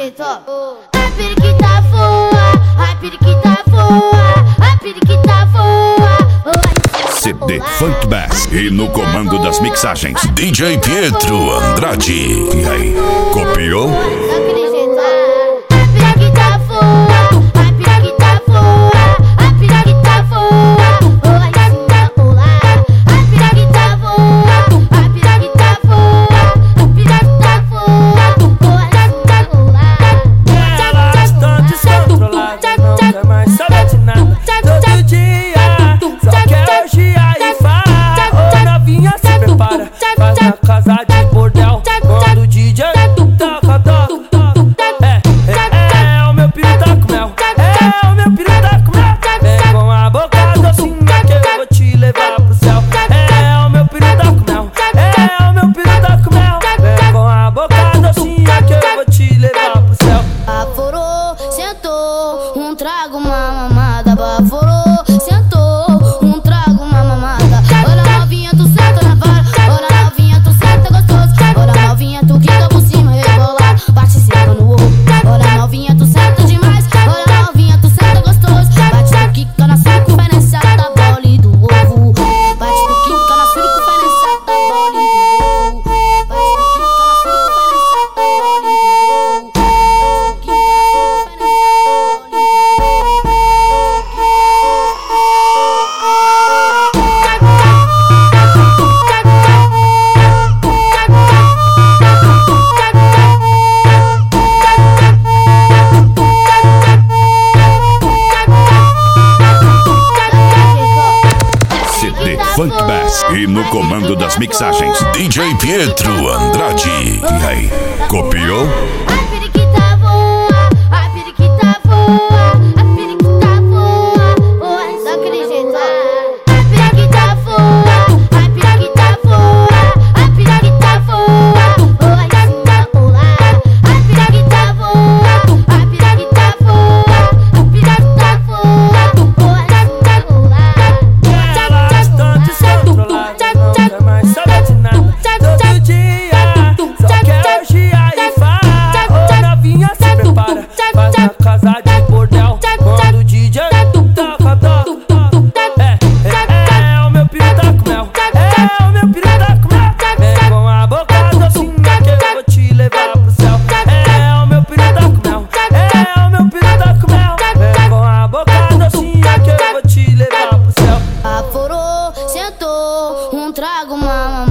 jeito, ó. A periquita voa, a periquita voa, a periquita voa. CD Funk Bass. E no comando das mixagens, DJ Pietro Andrade. E aí, copiou? Daquele jeito, ó. A periquita voa, a periquita voa, a periquita voa. A periquita voa, a periquita voa, a periquita voa. Elas estão descontroladas, não quer mais saber de nada. Todo dia, só quer orgia e farra. Ô novinha, se prepara, faz na casa de bordel. Quando o DJ toca, toca. É o meu piru tá com mel, é o meu piru tá com mel. Vem com a boca docinha que eu vou te levar pro céu. É o meu piru tá com mel, é o meu piru tá com mel. Vem com a boca docinha que eu vou te levar pro céu. Baforou, sentou, trago uma mamada. Baforou, sentou, trago uma mamada. Olha novinha, tu senta na vara. Olha novinha, tu senta gostoso. Olha novinha, tu quica por cima, rebola, bate senta no ovo. Olha novinha, tu senta demais. Olha novinha, tu senta gostoso. Bate tu quica na circunferência da bola e do ovo. Bate tu quica na circunferência da bola e do ovo. Bate tu quica na circunferência da bola e do ovo. CD Funk Bass. E no comando das mixagens, DJ Pietro Andrade. E aí, copiou? A periquita voa, a periquita voa, a periquita voa, voa daquele jeito, ó. A periquita voa, a periquita voa, a periquita voa, voa a periquita voa, a periquita voa, a periquita voa, voa Elas estão descontroladas, não quer mais saber de nada. Todo dia, só quer orgia e farra. Ô novinha, se prepara, faz na casa de bordel. Quando o DJ toca, toca. É o meu piru tá com mel, é o meu piru tá com mel. Vem com a boca docinha que eu vou te levar pro céu. É o meu piru tá com mel, é o meu piru tá com mel. Vem com a boca docinha que eu vou te levar pro céu. Baforou, sentou, trago uma mamada.